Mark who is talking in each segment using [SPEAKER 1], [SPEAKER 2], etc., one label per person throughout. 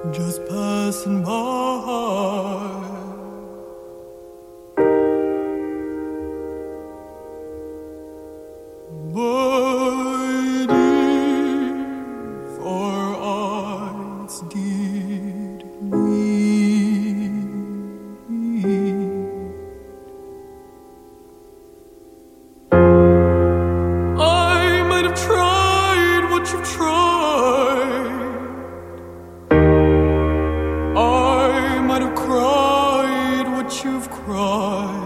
[SPEAKER 1] just passing by. But if our eyes did meet, I might have tried what you've tried. I might have cried what you've cried.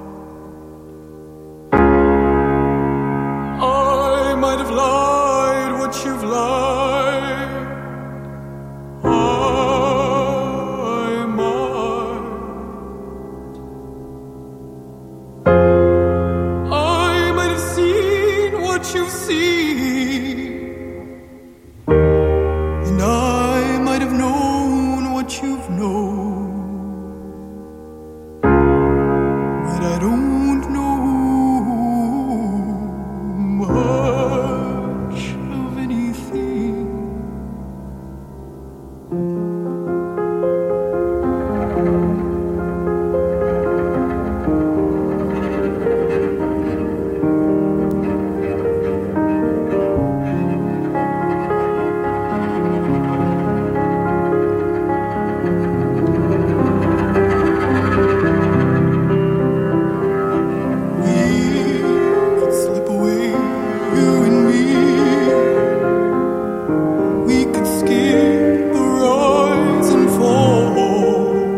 [SPEAKER 1] I might have lied what you've lied. I might have seen what you've seen, and I might have known what you've known.